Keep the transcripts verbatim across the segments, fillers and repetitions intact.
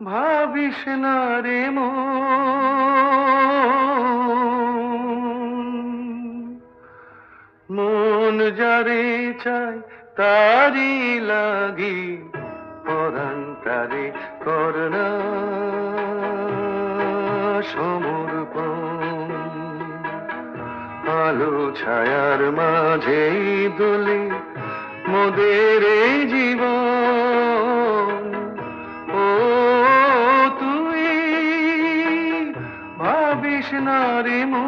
ভাবিস না রে মন, মন যারে চায় তারি লাগি পরান্তারে করুণা সমর্পণ। আলো ছায়ার মাঝে দোলে মোদের এই জীবন। ও তুই ভাবিস না রে মন।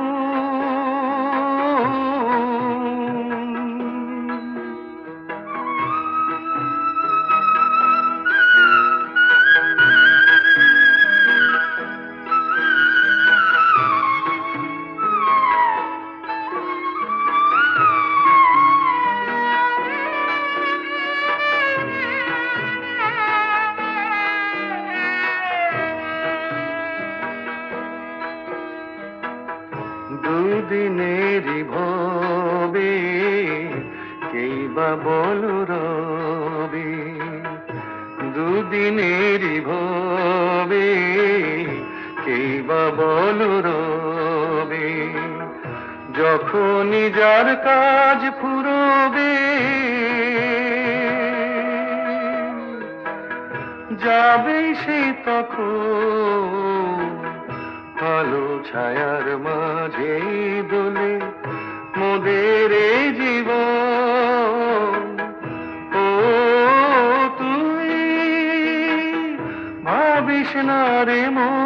দুদিনেরই ভবে কেই বা বল রবে, দুদিনেরই ভবে কেই বা বল রবে। যখনই যার কাজ ফুরবে যাবেই সে তখন আলো ছায়ার মাঝে দোলে মোদের এই জীবন। ও তুই ভাবিস না রে মন।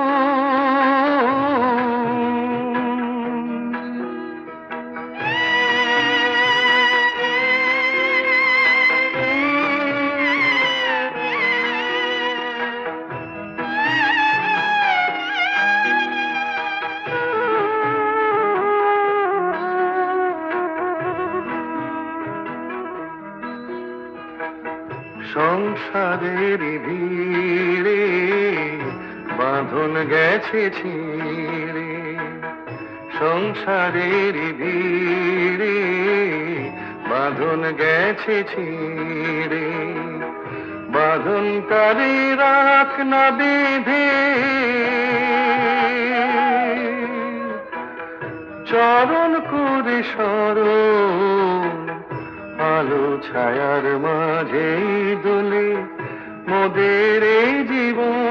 সংসারের ভিড়ে বাঁধন গেছে ছিঁড়ে, সংসারের ভিড়ে বাঁধন গেছে ছিঁড়ে। বাঁধন তারে রাখ না বেঁধে, চরণ করে স্মরণ আলো ছায়ার মাঝে দোলে মোদের এই জীবন।